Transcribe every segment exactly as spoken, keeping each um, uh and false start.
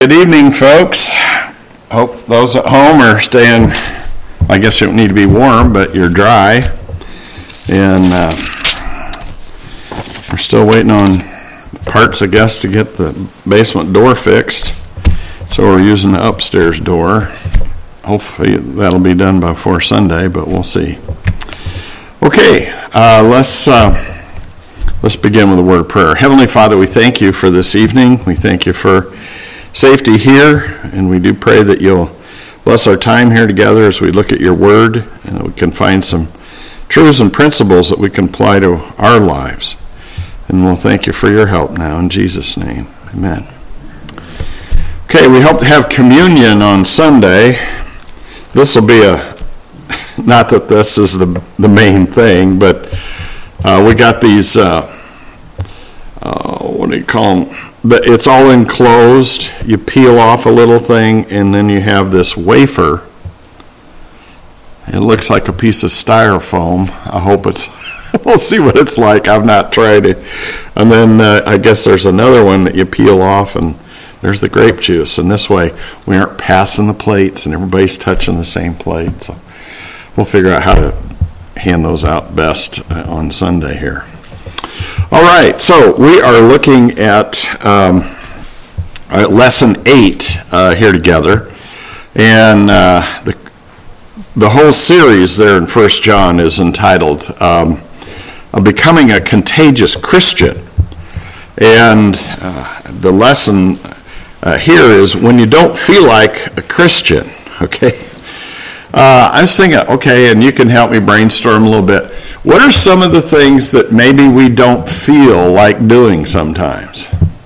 Good evening, folks. Hope those at home are staying, I guess you don't need to be warm, but you're dry. And uh, we're still waiting on parts, I guess, to get the basement door fixed. So we're using the upstairs door. Hopefully that'll be done before Sunday, but we'll see. Okay, uh, let's uh, let's begin with a word of prayer. Heavenly Father, we thank you for this evening. We thank you for safety here, and we do pray that you'll bless our time here together as we look at your word, and that we can find some truths and principles that we can apply to our lives. And we'll thank you for your help now in Jesus' name. Amen. Okay, we hope to have communion on Sunday. This will be a, not that this is the the main thing, but uh, we got these, uh, uh, what do you call them? But it's all enclosed. You peel off a little thing, and then you have this wafer. It looks like a piece of styrofoam. I hope it's, we'll see what it's like. I've not tried it. And then uh, I guess there's another one that you peel off, and there's the grape juice. And this way, we aren't passing the plates, and everybody's touching the same plate. So we'll figure out how to hand those out best on Sunday here. All right, so we are looking at um, uh, lesson eight uh, here together, and uh, the the whole series there in First John is entitled um, "Becoming a Contagious Christian," and uh, the lesson uh, here is when you don't feel like a Christian. Okay. Uh, I was thinking, okay, and you can help me brainstorm a little bit. What are some of the things that maybe we don't feel like doing sometimes?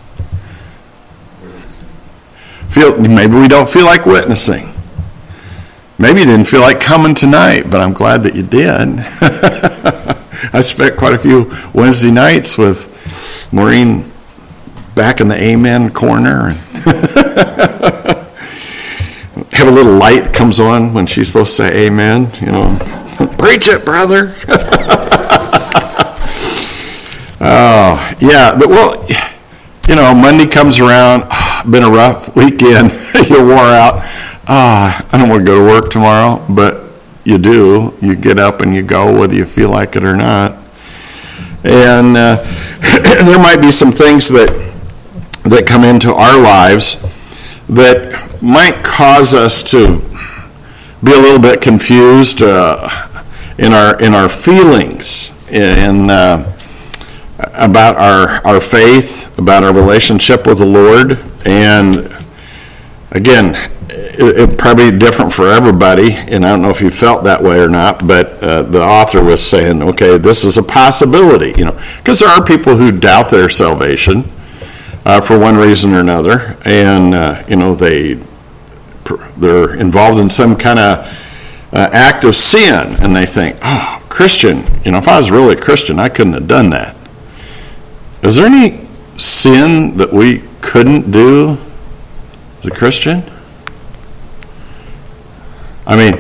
Feel maybe we don't feel like witnessing. Maybe you didn't feel like coming tonight, but I'm glad that you did. I spent quite a few Wednesday nights with Maureen back in the Amen corner. Have a little light that comes on when she's supposed to say amen, you know. Preach it, brother. Oh, yeah. But, well, you know, Monday comes around, oh, been a rough weekend, you're wore out. Ah, oh, I don't want to go to work tomorrow, but you do. You get up and you go whether you feel like it or not. And uh, there might be some things that that come into our lives that might cause us to be a little bit confused uh, in our in our feelings in uh, about our our faith, about our relationship with the Lord. And again, it, it probably different for everybody, and I don't know if you felt that way or not, but uh, the author was saying, okay, this is a possibility, you know, because there are people who doubt their salvation uh, for one reason or another, and uh, you know they. They're involved in some kind of uh, act of sin, and they think, oh, Christian, you know, if I was really a Christian, I couldn't have done that. Is there any sin that we couldn't do as a Christian? I mean,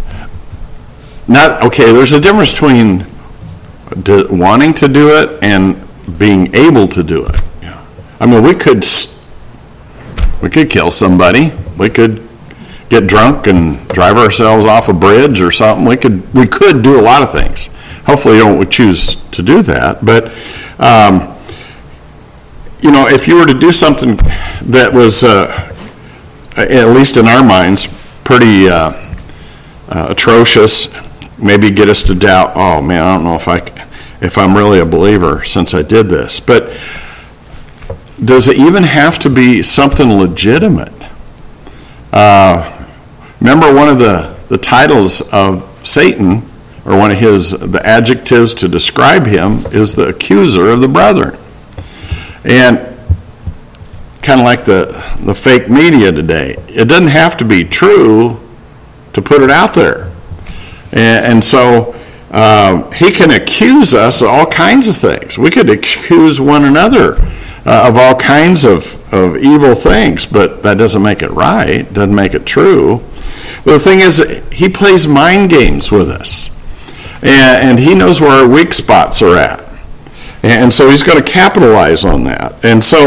not, okay, there's a difference between do, wanting to do it and being able to do it. Yeah. I mean, we could, we could kill somebody. We could get drunk and drive ourselves off a bridge or something. We could we could do a lot of things. Hopefully you don't choose to do that. But, um, you know, if you were to do something that was, uh, at least in our minds, pretty uh, uh, atrocious, maybe get us to doubt, oh, man, I don't know if, I, if I'm really a believer since I did this. But does it even have to be something legitimate? Uh, remember one of the, the titles of Satan, or one of his, the adjectives to describe him, is the accuser of the brethren. And kind of like the, the fake media today, it doesn't have to be true to put it out there. And, and so uh, he can accuse us of all kinds of things. We could accuse one another Uh, of all kinds of, of evil things, but that doesn't make it right, doesn't make it true. But the thing is, he plays mind games with us, and, and he knows where our weak spots are at, and so he's going to capitalize on that. And so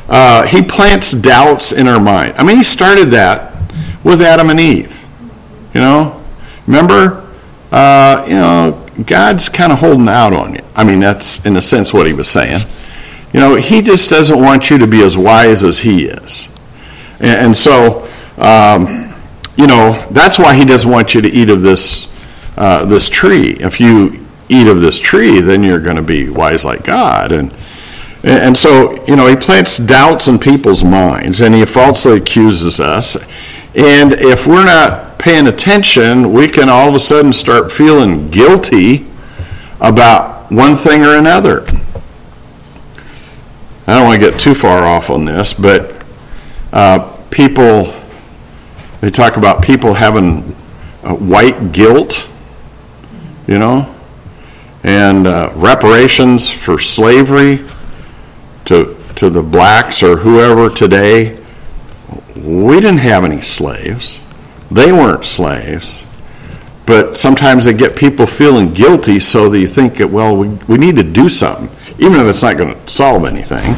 uh, he plants doubts in our mind. I mean, he started that with Adam and Eve. You know, remember, uh, you know, God's kind of holding out on you. I mean, that's in a sense what he was saying. You know, he just doesn't want you to be as wise as he is. And, and so, um, you know, that's why he doesn't want you to eat of this uh, this tree. If you eat of this tree, then you're going to be wise like God. And and so, you know, he plants doubts in people's minds, and he falsely accuses us. And if we're not paying attention, we can all of a sudden start feeling guilty about one thing or another. I don't want to get too far off on this, but uh, people, they talk about people having uh, white guilt, you know, and uh, reparations for slavery to to the blacks or whoever today. We didn't have any slaves. They weren't slaves. But sometimes they get people feeling guilty, so they think, that, well, we, we need to do something, even if it's not going to solve anything.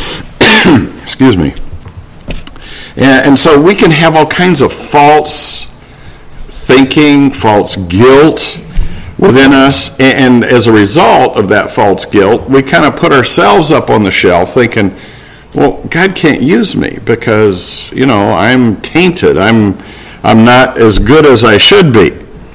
Excuse me. And, and so we can have all kinds of false thinking, false guilt within us, and, and as a result of that false guilt, we kind of put ourselves up on the shelf thinking, well, God can't use me because, you know, I'm tainted. I'm I'm not as good as I should be.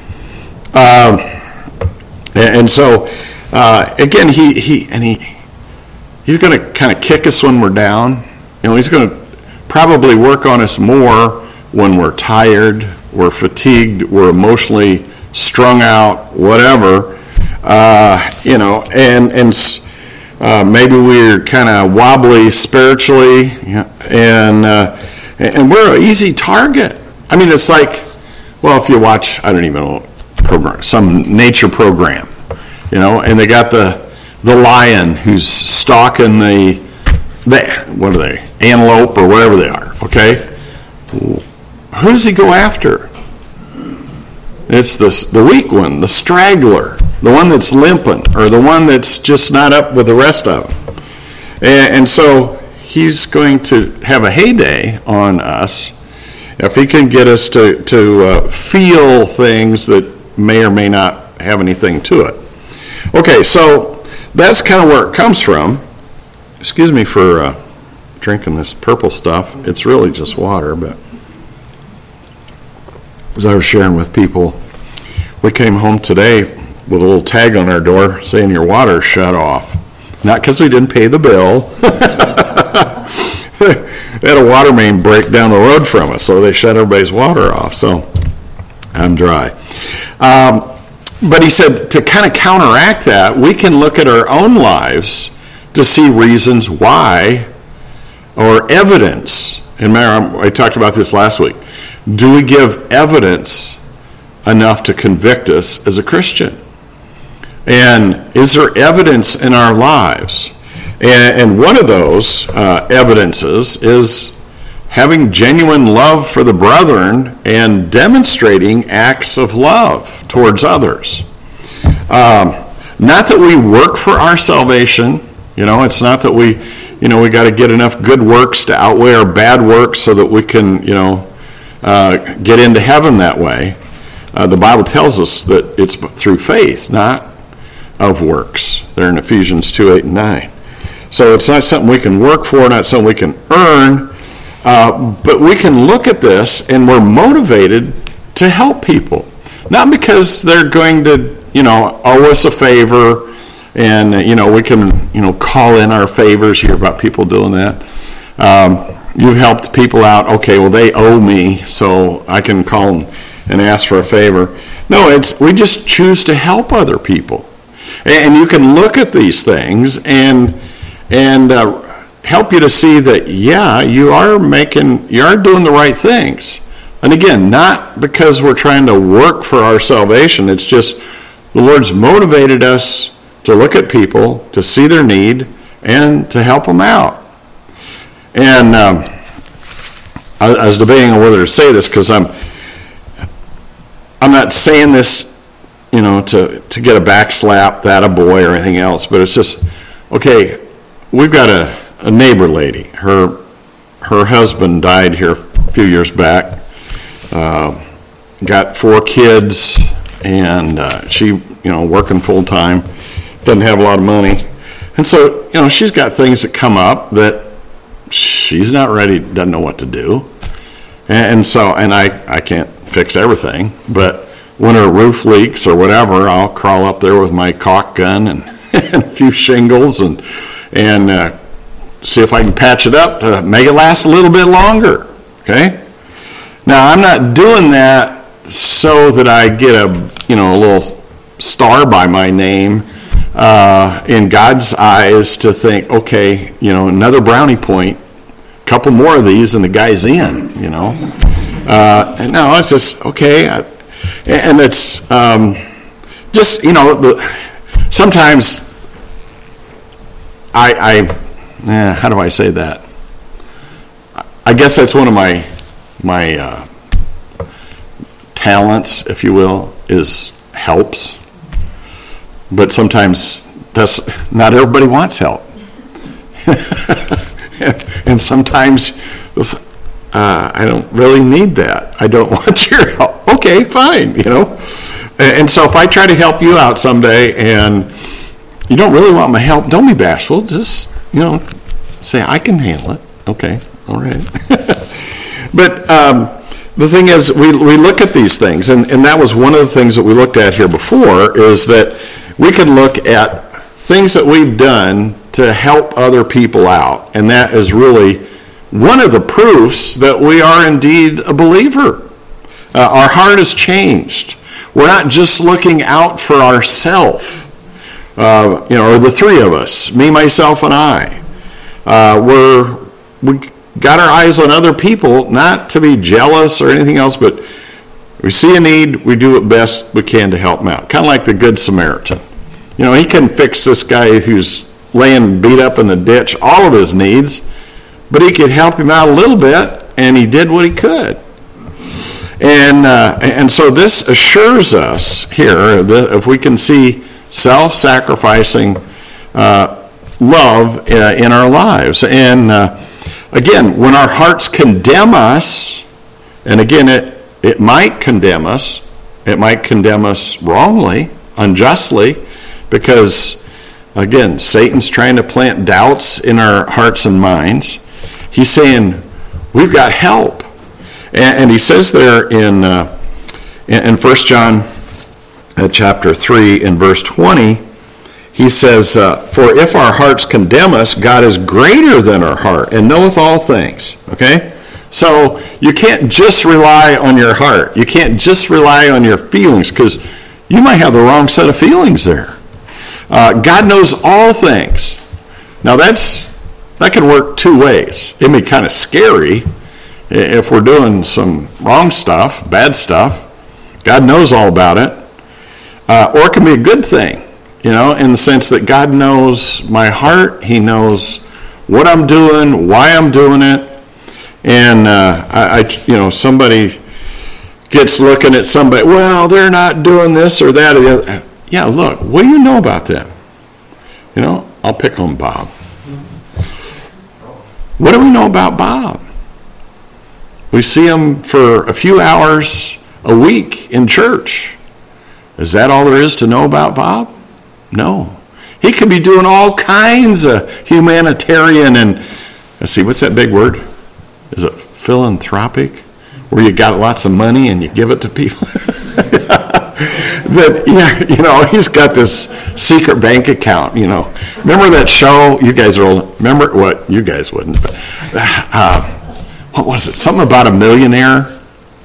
Uh, and, and so, uh, again, he, he and he he's going to kind of kick us when we're down. You know, he's going to probably work on us more when we're tired, we're fatigued, we're emotionally strung out, whatever. Uh, you know, and and. Uh, maybe we're kind of wobbly spiritually, and uh, and we're an easy target. I mean, it's like, well, if you watch, I don't even know, program, some nature program, you know, and they got the the lion who's stalking the, the what are they, antelope or whatever they are, okay? Who does he go after? It's the, the weak one, the straggler, the one that's limping, or the one that's just not up with the rest of them. And, and so he's going to have a heyday on us if he can get us to, to uh, feel things that may or may not have anything to it. Okay, so that's kind of where it comes from. Excuse me for uh, drinking this purple stuff. It's really just water, but as I was sharing with people, we came home today with a little tag on our door saying your water's shut off. Not because we didn't pay the bill. They had a water main break down the road from us, so they shut everybody's water off. So I'm dry. Um, but he said to kind of counteract that, we can look at our own lives to see reasons why, or evidence. And remember, I talked about this last week. Do we give evidence enough to convict us as a Christian? And is there evidence in our lives? And, and one of those uh, evidences is having genuine love for the brethren and demonstrating acts of love towards others. Um, not that we work for our salvation. You know, it's not that we, you know, we got to get enough good works to outweigh our bad works so that we can, you know, Uh, get into heaven that way. Uh, the Bible tells us that it's through faith, not of works. They're in Ephesians two, eight, and nine. So it's not something we can work for, not something we can earn, uh, but we can look at this and we're motivated to help people. Not because they're going to, you know, owe us a favor and, uh, you know, we can, you know, call in our favors. You hear about people doing that. Um, You've helped people out. Okay, well, they owe me, so I can call them and ask for a favor. No, it's we just choose to help other people. And you can look at these things and and uh, help you to see that, yeah, you are making, you are doing the right things. And again, not because we're trying to work for our salvation. It's just the Lord's motivated us to look at people, to see their need, and to help them out. And um, I, I was debating on whether to say this because I'm I'm not saying this, you know, to, to get a backslap, that a boy or anything else, but it's just, okay, we've got a, a neighbor lady. Her her husband died here a few years back. Uh, got four kids, and uh, she, you know, working full time, doesn't have a lot of money, and so, you know, she's got things that come up that she's not ready, doesn't know what to do, and, and so, and I I can't fix everything, but when her roof leaks or whatever, I'll crawl up there with my caulk gun and, and a few shingles and and uh, see if I can patch it up to make it last a little bit longer. Okay. Now, I'm not doing that so that I get a, you know, a little star by my name uh, in God's eyes to think, okay, you know, another brownie point, a couple more of these and the guy's in, you know. Uh, and no, it's just, okay. I, and it's um, just, you know, the, sometimes I, I eh, how do I say that? I guess that's one of my my uh, talents, if you will, is helps. But sometimes that's not everybody wants help, and sometimes uh, I don't really need that. I don't want your help. Okay, fine, you know. And so if I try to help you out someday and you don't really want my help, don't be bashful. Just, you know, say I can handle it. Okay, all right. But um, the thing is, we we look at these things, and, and that was one of the things that we looked at here before, is that we can look at things that we've done to help other people out, and that is really one of the proofs that we are indeed a believer. Uh, our heart has changed. We're not just looking out for ourselves, uh, you know, or the three of us, me, myself, and I. Uh, we're we got our eyes on other people, not to be jealous or anything else, but we see a need, we do what best we can to help them out. Kind of like the Good Samaritan. You know, he couldn't fix this guy who's laying beat up in the ditch, all of his needs, but he could help him out a little bit, and he did what he could. And uh, and so this assures us here that if we can see self-sacrificing uh, love uh, in our lives. And uh, again, when our hearts condemn us, and again, it, it might condemn us, it might condemn us wrongly, unjustly, because, again, Satan's trying to plant doubts in our hearts and minds. He's saying, we've got help. And, and he says there in, uh, in, in First John uh, chapter three in verse twenty, he says, uh, for if our hearts condemn us, God is greater than our heart and knoweth all things. Okay? So you can't just rely on your heart. You can't just rely on your feelings, because you might have the wrong set of feelings there. Uh, God knows all things. Now that's that can work two ways. It may be kind of scary if we're doing some wrong stuff, bad stuff. God knows all about it. Uh, or it can be a good thing. You know, in the sense that God knows my heart. He knows what I'm doing, why I'm doing it. And, uh, I, I, you know, somebody gets looking at somebody, well, they're not doing this or that or the other. Yeah, look, what do you know about them? You know, I'll pick on Bob. What do we know about Bob? We see him for a few hours a week in church. Is that all there is to know about Bob? No. He could be doing all kinds of humanitarian and, let's see, what's that big word? Is it philanthropic? Where you got lots of money and you give it to people? That, yeah, you know, he's got this secret bank account, you know. Remember that show? You guys are old. Remember what? You guys wouldn't. But, uh, what was it? Something about a millionaire?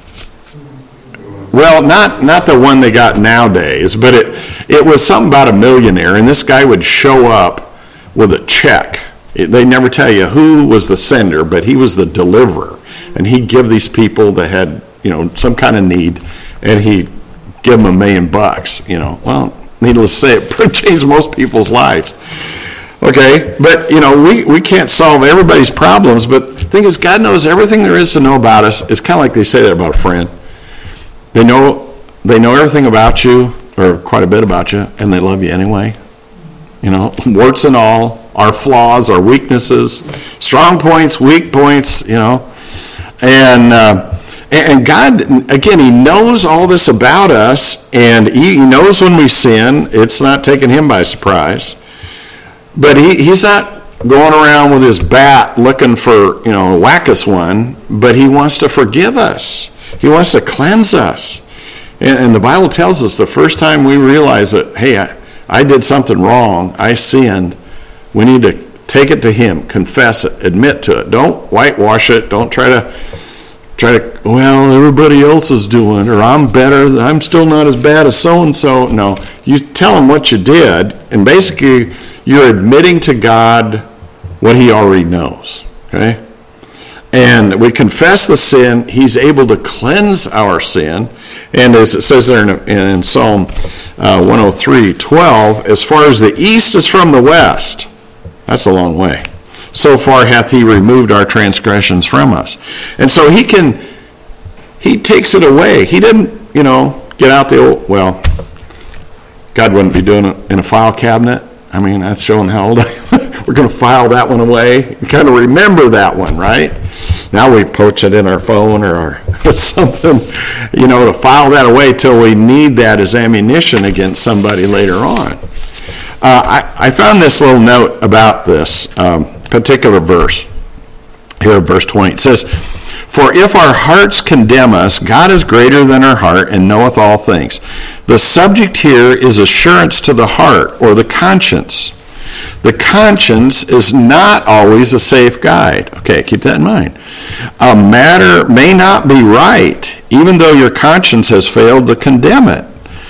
Well, not not the one they got nowadays, but it it was something about a millionaire, and this guy would show up with a check. It, they never tell you who was the sender, but he was the deliverer, and he'd give these people that had, you know, some kind of need, and he'd give them a million bucks. You know, well, needless to say, it changed most people's lives. Okay, but you know, we, we can't solve everybody's problems, but the thing is, God knows everything there is to know about us. It's kind of like they say that about a friend. They know they know everything about you, or quite a bit about you, and they love you anyway. You know, warts and all, our flaws, our weaknesses, strong points, weak points, you know. And uh, and God, again, he knows all this about us, and he knows when we sin. It's not taking him by surprise. But he, he's not going around with his bat looking for, you know, whack us one, but he wants to forgive us. He wants to cleanse us. And, and the Bible tells us the first time we realize that, hey, I, I did something wrong, I sinned, we need to take it to him, confess it, admit to it. Don't whitewash it. Don't try to, try to, well, everybody else is doing it, or I'm better, I'm still not as bad as so-and-so. No, you tell him what you did, and basically you're admitting to God what he already knows, okay? And we confess the sin, he's able to cleanse our sin. And as it says there in, in Psalm uh, one oh three, twelve, as far as the east is from the west, that's a long way, so far hath he removed our transgressions from us. And so he can, he takes it away. He didn't, you know, get out the old, well, God wouldn't be doing it in a file cabinet. I mean, that's showing how old I am. We're going to file that one away. You kind of remember that one, right? Now we poach it in our phone or our, something, you know, to file that away till we need that as ammunition against somebody later on. Uh, I, I found this little note about this um, particular verse. Here, verse twenty. It says, "For if our hearts condemn us, God is greater than our heart and knoweth all things." The subject here is assurance to the heart or the conscience. The conscience is not always a safe guide. Okay, keep that in mind. A matter may not be right, even though your conscience has failed to condemn it,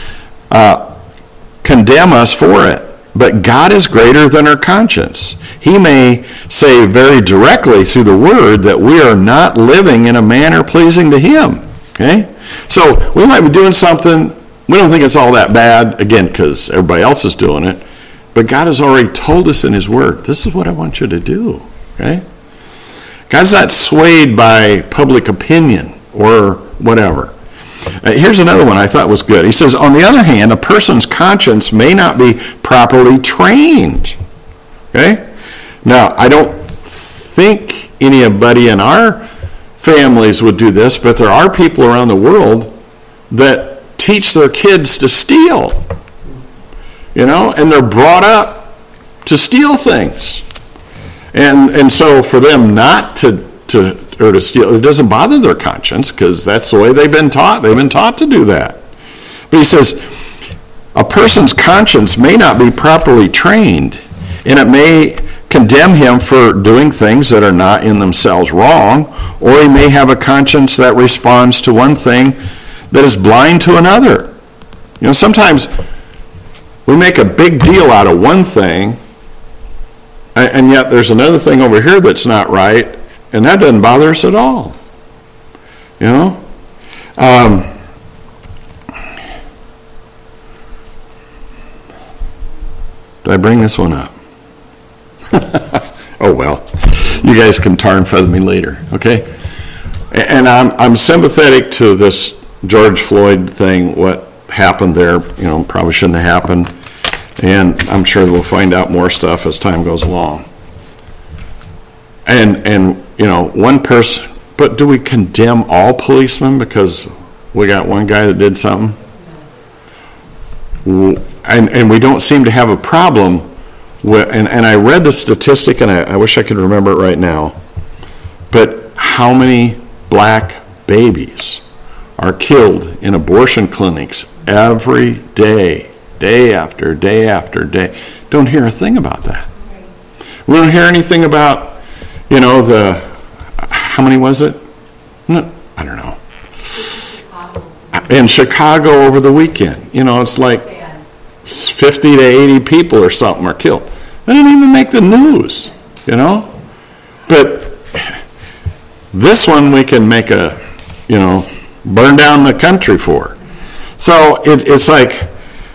uh, condemn us for it. But God is greater than our conscience. He may say very directly through the word that we are not living in a manner pleasing to him. Okay? So we might be doing something, we don't think it's all that bad, again, because everybody else is doing it. But God has already told us in his word, this is what I want you to do. Okay? God's not swayed by public opinion or whatever. Uh, here's another one I thought was good. He says, on the other hand, a person's conscience may not be properly trained. Okay? Now, I don't think anybody in our families would do this, but there are people around the world that teach their kids to steal. You know, and they're brought up to steal things. And and so for them not to, to or to steal, it doesn't bother their conscience because that's the way they've been taught. They've been taught to do that. But he says, a person's conscience may not be properly trained, and it may condemn him for doing things that are not in themselves wrong, or he may have a conscience that responds to one thing that is blind to another. You know, sometimes we make a big deal out of one thing, and yet there's another thing over here that's not right, and that doesn't bother us at all. You know? Um, did I bring this one up? Oh, well. You guys can tar and feather me later, okay? And I'm I'm sympathetic to this George Floyd thing, what happened there, you know, probably shouldn't have happened. And I'm sure we'll find out more stuff as time goes along. And, and you know, one person, but do we condemn all policemen because we got one guy that did something? And, and we don't seem to have a problem with, and, and I read the statistic, and I, I wish I could remember it right now, but how many black babies are killed in abortion clinics every day? Day after day after day. Don't hear a thing about that. We don't hear anything about, you know, the, how many was it? No, I don't know. Chicago. In Chicago over the weekend. You know, it's like fifty to eighty people or something are killed. They didn't even make the news, you know? But this one we can make a, you know, burn down the country for. So it, it's like,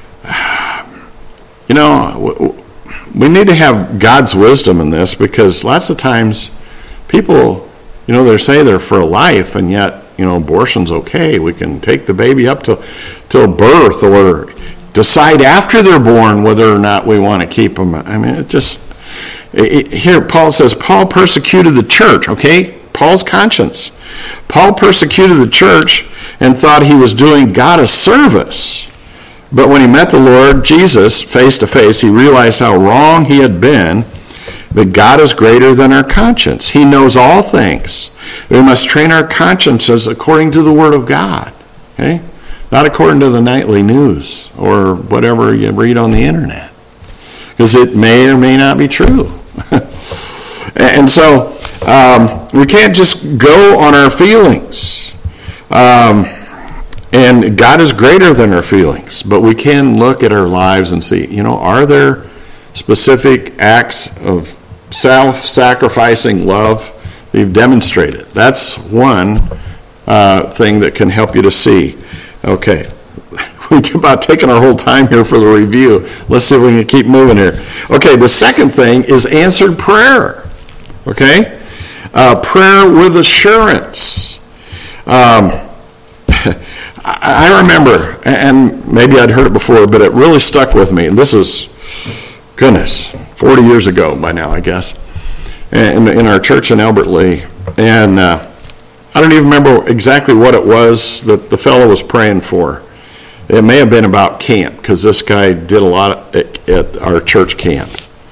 you know, we need to have God's wisdom in this, because lots of times people, you know, they say they're for life, and yet, you know, abortion's okay. We can take the baby up to till birth, or decide after they're born whether or not we want to keep them. I mean, it just, Here, Paul says, Paul persecuted the church, okay? Paul's conscience. Paul persecuted the church and thought he was doing God a service. But when he met the Lord Jesus face to face, he realized how wrong he had been, that God is greater than our conscience. He knows all things. We must train our consciences according to the Word of God, okay? Not according to the nightly news or whatever you read on the internet, because it may or may not be true. And so um, we can't just go on our feelings. Um, and God is greater than our feelings, but we can look at our lives and see, you know, are there specific acts of self-sacrificing love that you've demonstrated? That's one uh, thing that can help you to see. Okay, we're about taking our whole time here for the review. Let's see if we can keep moving here. Okay, the second thing is answered prayer. Okay, uh, prayer with assurance. Um, I remember, and maybe I'd heard it before, but it really stuck with me. And this is, goodness, forty years ago by now, I guess, in, in our church in Albert Lee. And uh, I don't even remember exactly what it was that the fellow was praying for. It may have been about camp, because this guy did a lot at, at our church camp.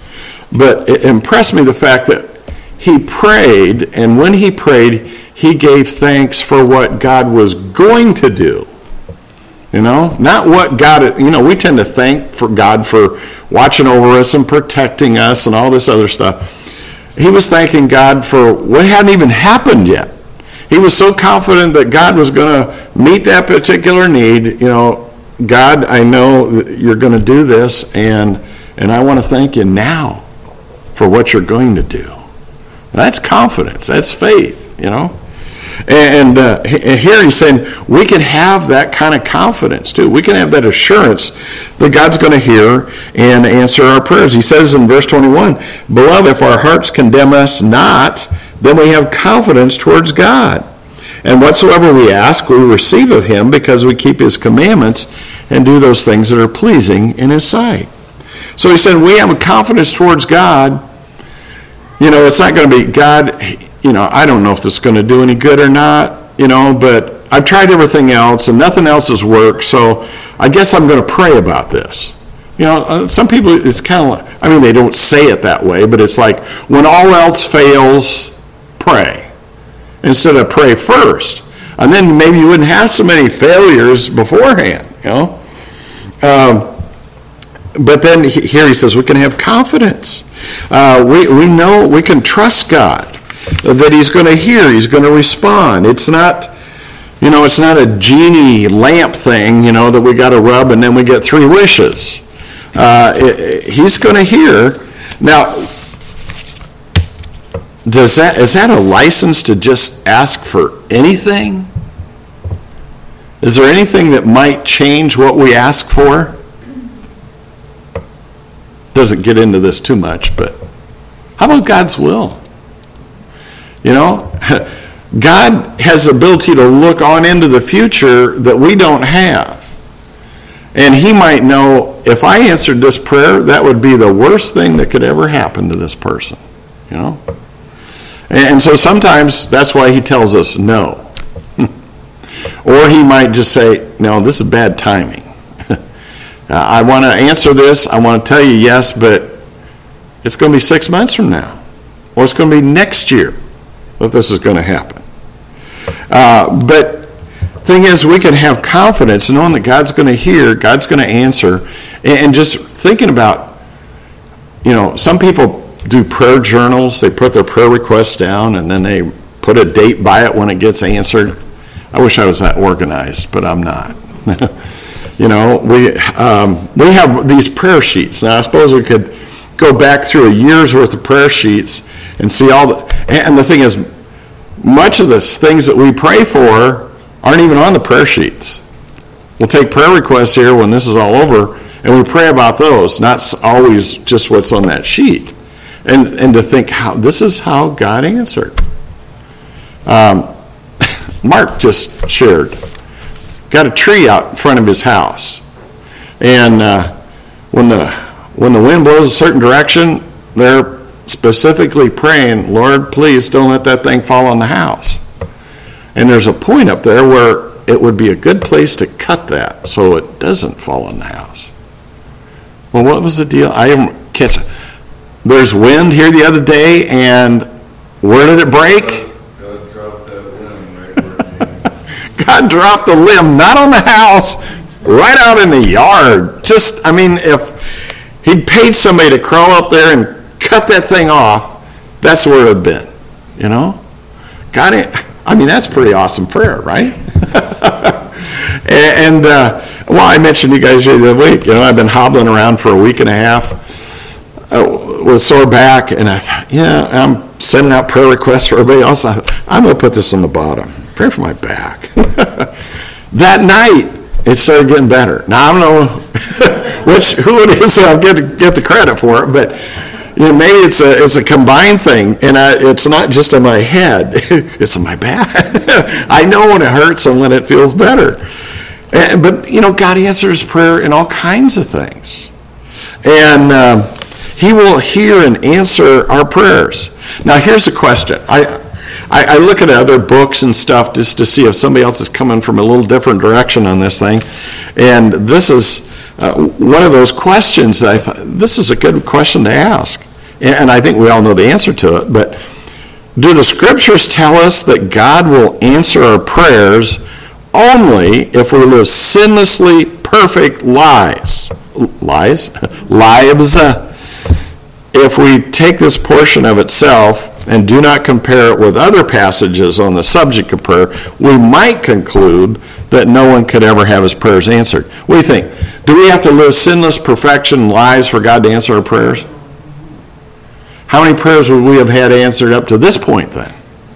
But it impressed me the fact that he prayed, and when he prayed, he gave thanks for what God was going to do. You know, not what God, you know, we tend to thank for God for watching over us and protecting us and all this other stuff. He was thanking God for what hadn't even happened yet. He was so confident that God was going to meet that particular need. You know, God, I know that you're going to do this, and and I want to thank you now for what you're going to do. That's confidence. That's faith, you know. And uh, here he's saying we can have that kind of confidence too. We can have that assurance that God's going to hear and answer our prayers. He says in verse twenty-one, "Beloved, if our hearts condemn us not, then we have confidence towards God. And whatsoever we ask, we receive of him, because we keep his commandments and do those things that are pleasing in his sight." So he said we have a confidence towards God. You know, it's not going to be, God, you know, I don't know if this is going to do any good or not, you know, but I've tried everything else and nothing else has worked, so I guess I'm going to pray about this. You know, uh, some people, it's kind of like, I mean, they don't say it that way, but it's like, when all else fails, pray. Instead of pray first. And then maybe you wouldn't have so many failures beforehand, you know. Um, but then here he says we can have confidence. Uh, we, we know we can trust God, that he's going to hear, he's going to respond. It's not, you know, it's not a genie lamp thing, you know, that we got to rub and then we get three wishes. Uh, it, it, he's going to hear. Now, does that is that a license to just ask for anything? Is there anything that might change what we ask for? Doesn't get into this too much, but how about God's will? You know, God has the ability to look on into the future that we don't have. And he might know, if I answered this prayer, that would be the worst thing that could ever happen to this person. You know? And so sometimes that's why he tells us no. Or he might just say, no, this is bad timing. I want to answer this, I want to tell you yes, but it's going to be six months from now. Or it's going to be next year that this is going to happen. Uh, but thing is, we can have confidence knowing that God's going to hear, God's going to answer, and just thinking about, you know, some people do prayer journals. They put their prayer requests down, and then they put a date by it when it gets answered. I wish I was that organized, but I'm not. You know, we um, we have these prayer sheets. Now, I suppose we could go back through a year's worth of prayer sheets and see all the, and the thing is, much of the things that we pray for aren't even on the prayer sheets. We'll take prayer requests here when this is all over, and we pray about those, not always just what's on that sheet. And and to think, how this is how God answered. Um, Mark just shared. Got a tree out in front of his house, and uh, when the when the wind blows a certain direction, there specifically praying, Lord, please don't let that thing fall on the house. And there's a point up there where it would be a good place to cut that so it doesn't fall on the house. Well, what was the deal? I didn't catch it. There's wind here the other day, and where did it break? God dropped that limb right where God dropped the limb, not on the house, right out in the yard. Just, I mean, if he'd paid somebody to crawl up there and cut that thing off, that's where it would have been, you know? God, I mean, that's pretty awesome prayer, right? and, uh, well, I mentioned you guys the other week, you know, I've been hobbling around for a week and a half uh, with a sore back, and I thought, yeah, I'm sending out prayer requests for everybody else. I, I'm going to put this on the bottom. Pray for my back. That night, it started getting better. Now, I don't know which who it is that I'll get, get the credit for it, but you know, maybe it's a it's a combined thing, and I, it's not just in my head. It's in my back. I know when it hurts and when it feels better. And, but, you know, God answers prayer in all kinds of things. And um, he will hear and answer our prayers. Now, here's the question. I, I, I look at other books and stuff just to see if somebody else is coming from a little different direction on this thing. And this is uh, one of those questions that I thought, this is a good question to ask. And, and I think we all know the answer to it. But do the scriptures tell us that God will answer our prayers only if we live sinlessly perfect lives, lives, lives, uh, if we take this portion of itself and do not compare it with other passages on the subject of prayer, we might conclude that no one could ever have his prayers answered. What do you think? Do we have to live sinless perfection lives for God to answer our prayers? How many prayers would we have had answered up to this point then?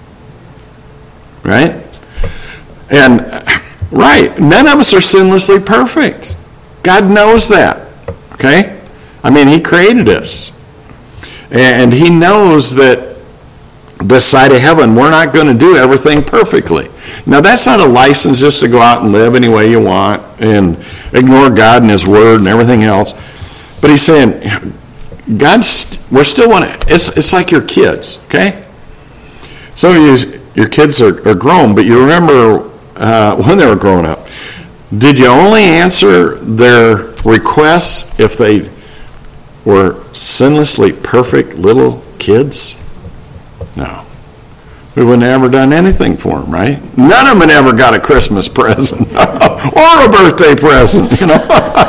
Right? And, right, none of us are sinlessly perfect. God knows that, okay? I mean, he created us. And he knows that this side of heaven, we're not going to do everything perfectly. Now, that's not a license just to go out and live any way you want and ignore God and his word and everything else. But he's saying, God's, we're still want to, it's, it's like your kids, okay? Some of you, your kids are, are grown, but you remember Uh, when they were growing up, did you only answer their requests if they were sinlessly perfect little kids? No. We wouldn't have ever done anything for them, right? None of them ever got a Christmas present or a birthday present, you know.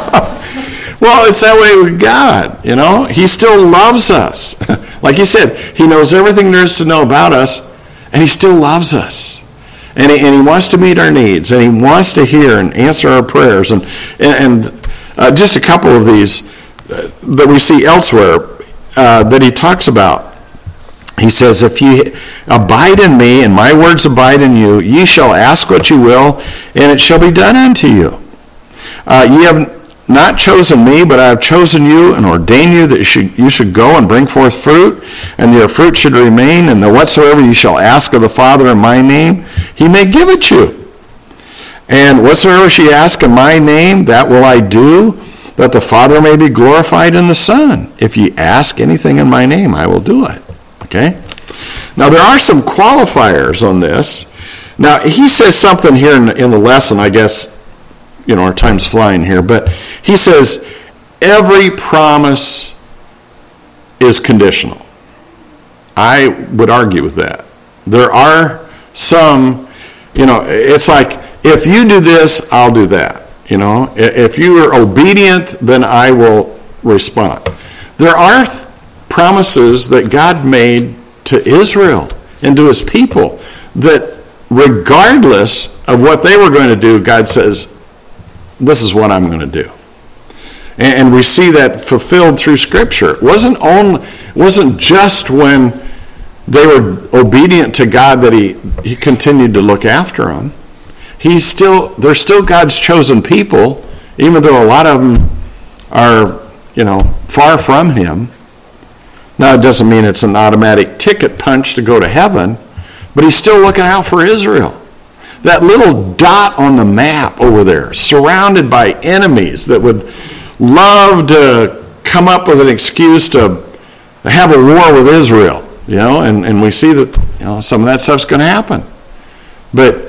Well, it's that way with God, you know. He still loves us. Like he said, he knows everything there is to know about us, and he still loves us. And he, and he wants to meet our needs, and he wants to hear and answer our prayers. And, and uh, just a couple of these uh, that we see elsewhere uh, that he talks about. He says, if ye abide in me, and my words abide in you, ye shall ask what you will, and it shall be done unto you. Uh, ye have not chosen me, but I have chosen you and ordained you that you should, you should go and bring forth fruit, and your fruit should remain, and that whatsoever you shall ask of the Father in my name, he may give it you. And whatsoever ye ask in my name, that will I do, that the Father may be glorified in the Son. If ye ask anything in my name, I will do it. Okay? Now, there are some qualifiers on this. Now, he says something here in, in the lesson, I guess, you know, our time's flying here, but he says every promise is conditional. I would argue with that. There are some, you know, it's like, if you do this, I'll do that. You know, if you are obedient, then I will respond. There are th- promises that God made to Israel and to his people that regardless of what they were going to do, God says, this is what I'm going to do. And we see that fulfilled through Scripture. It wasn't, only, it wasn't just when they were obedient to God that he, he continued to look after them. He's still, they're still God's chosen people, even though a lot of them are, you know, far from him. Now, it doesn't mean it's an automatic ticket punch to go to heaven, but he's still looking out for Israel. That little dot on the map over there, surrounded by enemies that would love to come up with an excuse to have a war with Israel, you know, and, and we see that, you know, some of that stuff's going to happen. But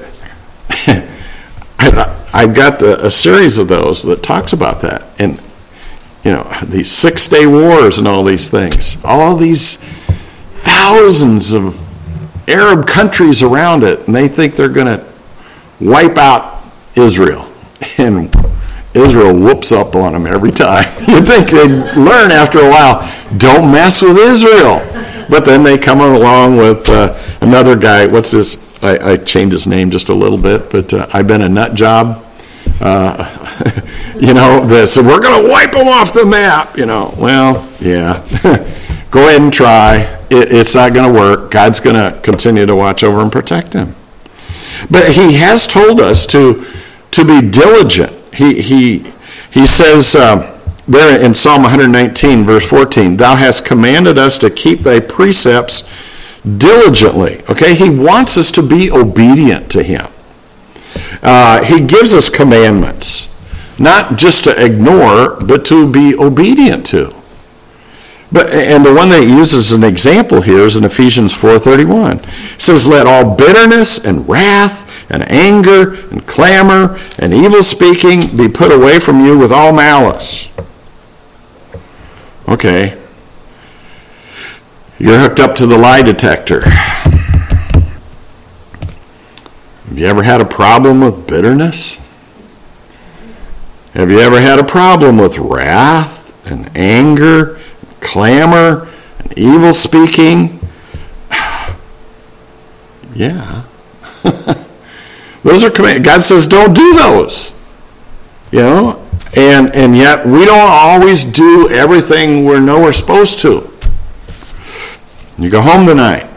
I, I've got the, a series of those that talks about that. And, you know, these six-day wars and all these things, all these thousands of Arab countries around it, and they think they're going to wipe out Israel. And Israel whoops up on them every time. You'd think they'd learn after a while, don't mess with Israel. But then they come along with uh, another guy, what's this? I, I changed his name just a little bit, but uh, I've been a nut job. Uh, you know, this, so we're going to wipe them off the map, you know. Well, yeah. Go ahead and try. It, it's not going to work. God's going to continue to watch over and protect them. But he has told us to, to be diligent. He he he says uh, there in Psalm one nineteen, verse fourteen, thou hast commanded us to keep thy precepts diligently. Okay, he wants us to be obedient to him. Uh, he gives us commandments, not just to ignore, but to be obedient to. But and the one that he uses as an example here is in Ephesians four thirty-one. It says, let all bitterness and wrath and anger and clamor and evil speaking be put away from you with all malice. Okay. You're hooked up to the lie detector. Have you ever had a problem with bitterness? Have you ever had a problem with wrath and anger, clamor, and evil speaking? Yeah. Those are commands. God says don't do those. You know? And and yet we don't always do everything we know we're supposed to. You go home tonight.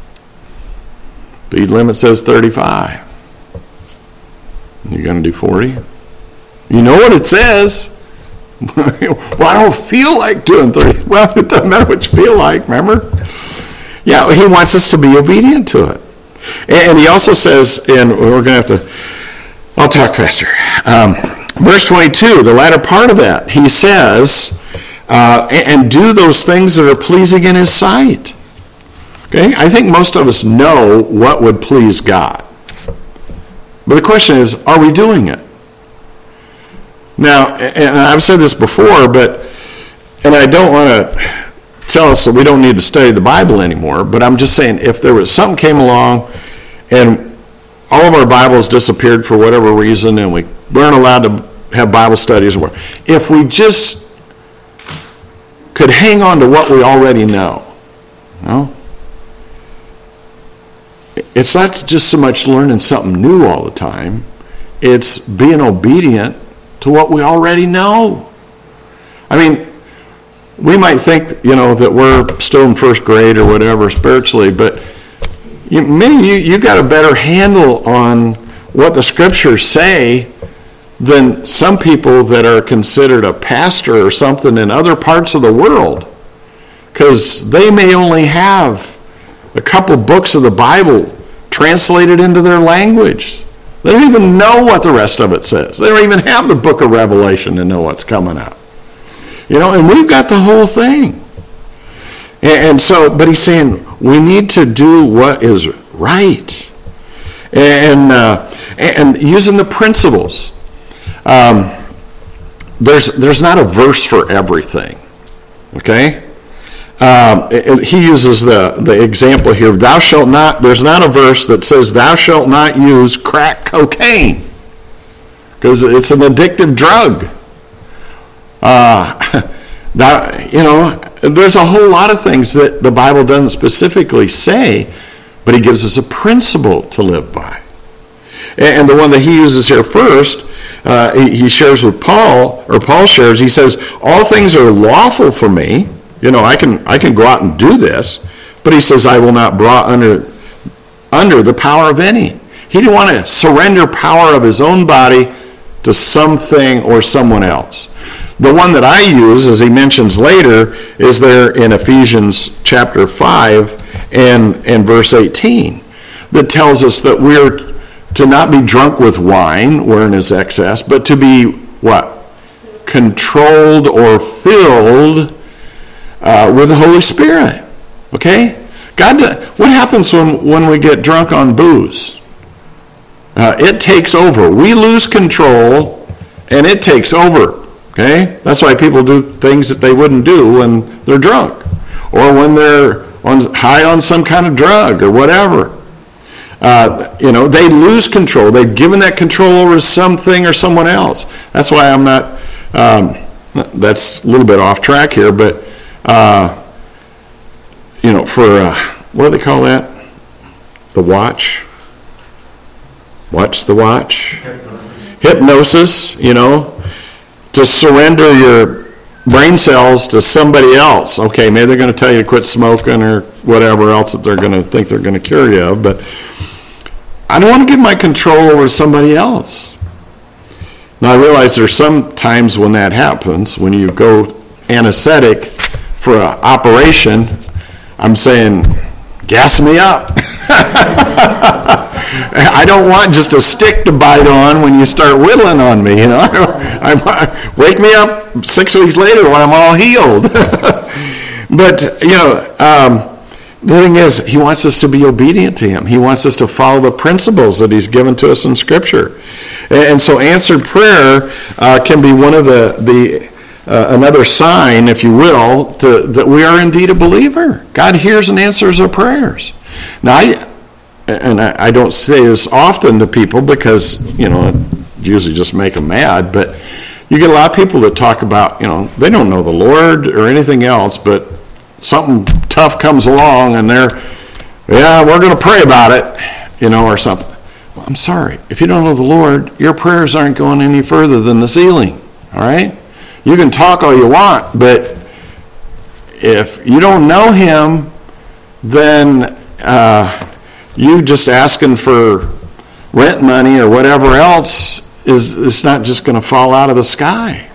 Speed limit says thirty-five. You're going to do forty? You know what it says. Well, I don't feel like doing thirty. Well, it doesn't matter what you feel like, remember? Yeah, he wants us to be obedient to it. And he also says, and we're going to have to, I'll talk faster. Um, verse twenty-two, the latter part of that, he says, uh, and do those things that are pleasing in his sight. Okay, I think most of us know what would please God. But the question is, are we doing it? Now, and I've said this before, but, and I don't want to tell us that we don't need to study the Bible anymore, but I'm just saying, if there was something came along and all of our Bibles disappeared for whatever reason and we weren't allowed to have Bible studies, or if we just could hang on to what we already know, you know? It's not just so much learning something new all the time, it's being obedient to what we already know. I mean, we might think, you know, that we're still in first grade or whatever spiritually, but you, many of you, you got a better handle on what the scriptures say than some people that are considered a pastor or something in other parts of the world, because they may only have a couple books of the Bible translated into their language. They don't even know what the rest of it says. They don't even have the book of Revelation to know what's coming out. You know, and we've got the whole thing. And, and so, but he's saying we need to do what is right. And uh, and using the principles. Um, there's there's not a verse for everything. Okay? Um, it, he uses the, the example here, thou shalt not, there's not a verse that says thou shalt not use crack cocaine, because it's an addictive drug. Uh, that, you know, there's a whole lot of things that the Bible doesn't specifically say, but he gives us a principle to live by. And, and the one that he uses here first, uh, he, he shares with Paul, or Paul shares, he says, all things are lawful for me. You know, I can I can go out and do this, but he says, I will not brought under under the power of any. He didn't want to surrender power of his own body to something or someone else. The one that I use, as he mentions later, is there in Ephesians chapter five and, and verse eighteen, that tells us that we're to not be drunk with wine, wherein is excess, but to be what? Controlled or filled uh, with the Holy Spirit. Okay? God, what happens when, when we get drunk on booze? Uh, it takes over. We lose control, and it takes over. Okay? That's why people do things that they wouldn't do when they're drunk, or when they're on, high on some kind of drug or whatever. Uh, you know, they lose control. They've given that control over to something or someone else. That's why I'm not, um, that's a little bit off track here, but, uh, you know, for, uh, what do they call that? The watch? Watch the watch? Hypnosis. Hypnosis, you know, to surrender your brain cells to somebody else. Okay, maybe they're going to tell you to quit smoking or whatever else that they're going to think they're going to cure you of, but I don't want to give my control over to somebody else. Now, I realize there's some times when that happens, when you go anesthetic for an operation. I'm saying, gas me up. I don't want just a stick to bite on when you start whittling on me, you know. I, I, wake me up six weeks later when I'm all healed. But, you know, um, the thing is, he wants us to be obedient to him. He wants us to follow the principles that he's given to us in Scripture. And so answered prayer uh, can be one of the, the uh, another sign, if you will, to, that we are indeed a believer. God hears and answers our prayers. Now, I, and I, I don't say this often to people because, you know, it usually just make them mad, but you get a lot of people that talk about, you know, they don't know the Lord or anything else, but something tough comes along and they're, yeah, we're going to pray about it, you know, or something. Well, I'm sorry. If you don't know the Lord, your prayers aren't going any further than the ceiling, all right? You can talk all you want, but if you don't know him, then uh, you just asking for rent money or whatever else is it's not just going to fall out of the sky.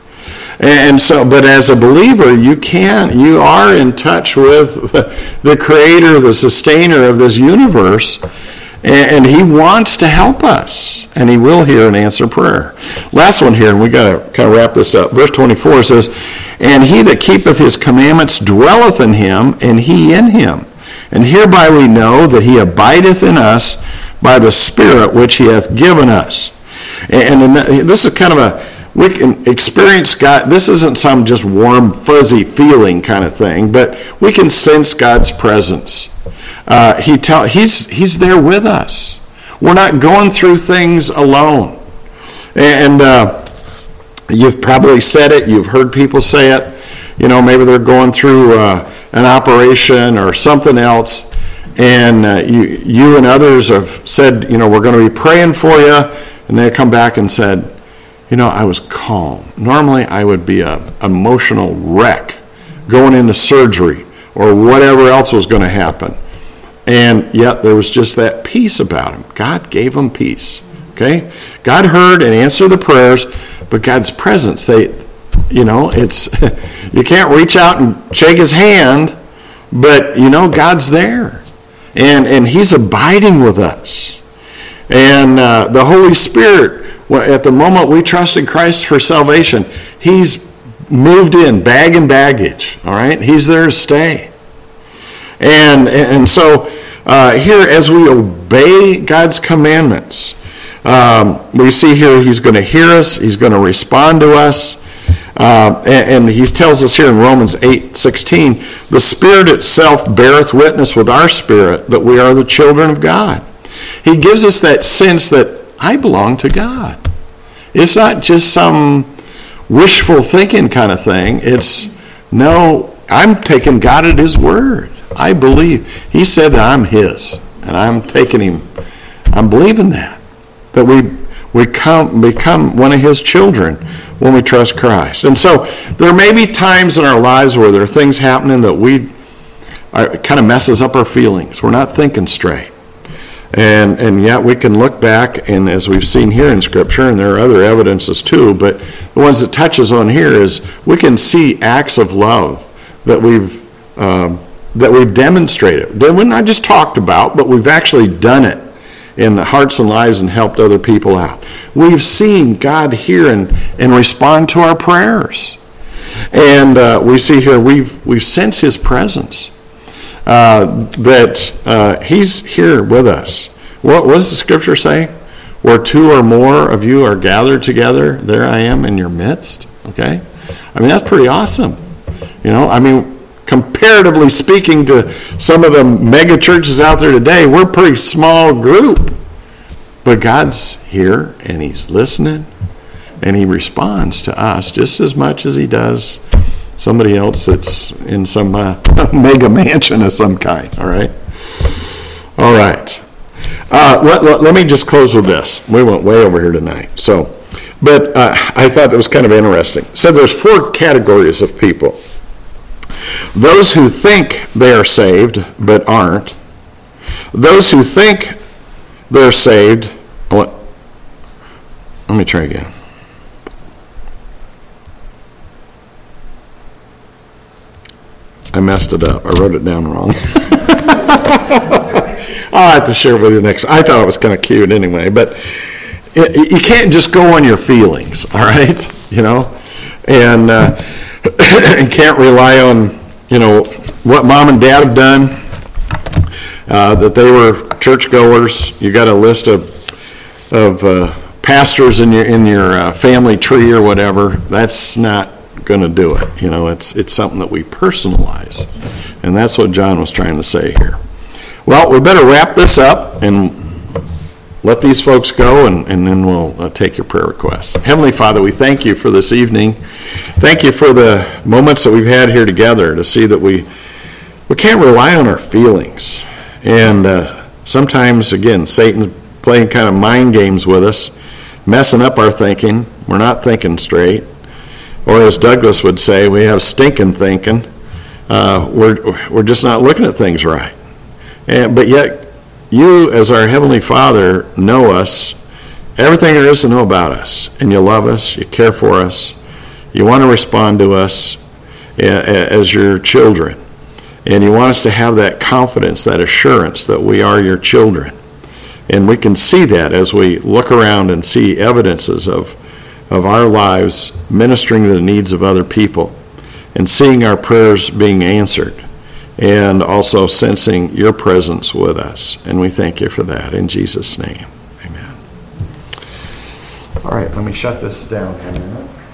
And so, but as a believer, you can, you are in touch with the creator, the sustainer of this universe, and he wants to help us, and he will hear and answer prayer. Last one here, and we got to kind of wrap this up. Verse twenty-four says, "And he that keepeth his commandments dwelleth in him, and he in him. And hereby we know that he abideth in us by the Spirit which he hath given us." And this is kind of a, we can experience God. This isn't some just warm, fuzzy feeling kind of thing, but we can sense God's presence. Uh, he tell, he's, he's there with us. We're not going through things alone. And uh, you've probably said it. You've heard people say it. You know, maybe they're going through uh, an operation or something else, and uh, you, you and others have said, you know, we're going to be praying for you, and they come back and said, you know, I was calm. Normally I would be an emotional wreck going into surgery or whatever else was going to happen. And yet there was just that peace about him. God gave him peace. Okay? God heard and answered the prayers, but God's presence, they, you know, it's, you can't reach out and shake his hand, but, you know, God's there. And, and he's abiding with us. And uh, the Holy Spirit, at the moment we trust in Christ for salvation, he's moved in, bag and baggage, all right? He's there to stay. And, and so uh, here, as we obey God's commandments, um, we see here he's going to hear us, he's going to respond to us, uh, and, and he tells us here in Romans eight sixteen, the Spirit itself beareth witness with our spirit that we are the children of God. He gives us that sense that I belong to God. It's not just some wishful thinking kind of thing. It's, no, I'm taking God at his word. I believe. He said that I'm his, and I'm taking him. I'm believing that, that we we come become one of his children when we trust Christ. And so there may be times in our lives where there are things happening that we are, it kind of messes up our feelings. We're not thinking straight. And and yet we can look back, and as we've seen here in Scripture, and there are other evidences too, but the ones that touches on here is we can see acts of love that we've um, that we've demonstrated. That we're not just talked about, but we've actually done it in the hearts and lives and helped other people out. We've seen God hear and, and respond to our prayers. And uh, we see here, we've, we've sensed his presence, uh, that uh, he's here with us. What, what does the scripture say? Where two or more of you are gathered together, there I am in your midst, okay? I mean, that's pretty awesome. You know, I mean, comparatively speaking to some of the mega churches out there today, we're a pretty small group. But God's here, and he's listening, and he responds to us just as much as he does somebody else that's in some uh, mega mansion of some kind, all right? All right. Uh, let, let, let me just close with this. We went way over here tonight. So, but uh, I thought that was kind of interesting. So there's four categories of people. Those who think they are saved but aren't. Those who think they're saved. What? Let me try again. I messed it up. I wrote it down wrong. I'll have to share with you next. I thought it was kind of cute anyway, but it, you can't just go on your feelings, all right? You know, and uh, you can't rely on, you know, what mom and dad have done, uh, that they were churchgoers. You got a list of of uh, pastors in your in your uh, family tree or whatever. That's not going to do it. You know, it's it's something that we personalize, and that's what John was trying to say here. Well, we better wrap this up and let these folks go, and, and then we'll uh, take your prayer requests. Heavenly Father, we thank you for this evening. Thank you for the moments that we've had here together to see that we we can't rely on our feelings. And uh, sometimes, again, Satan's playing kind of mind games with us, messing up our thinking. We're not thinking straight. Or as Douglas would say, we have stinking thinking. Uh, we're, we're just not looking at things right. And, but yet, you, as our Heavenly Father, know us, everything there is to know about us. And you love us, you care for us, you want to respond to us as your children. And you want us to have that confidence, that assurance that we are your children. And we can see that as we look around and see evidences of, of our lives ministering to the needs of other people and seeing our prayers being answered. And also sensing your presence with us. And we thank you for that. In Jesus' name, amen. All right, let me shut this down for a minute.